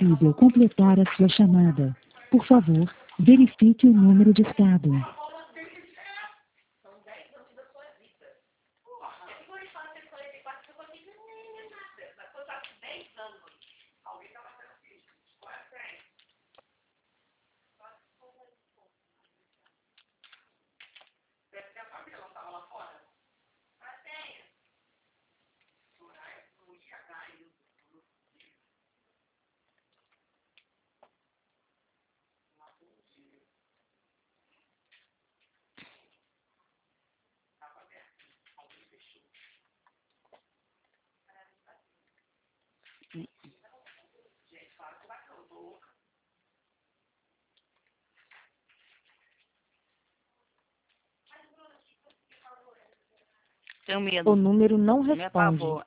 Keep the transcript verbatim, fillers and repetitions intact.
possível completar a sua chamada. Por favor, verifique o número de estado. Tenho medo. O número não Me responde. apavor.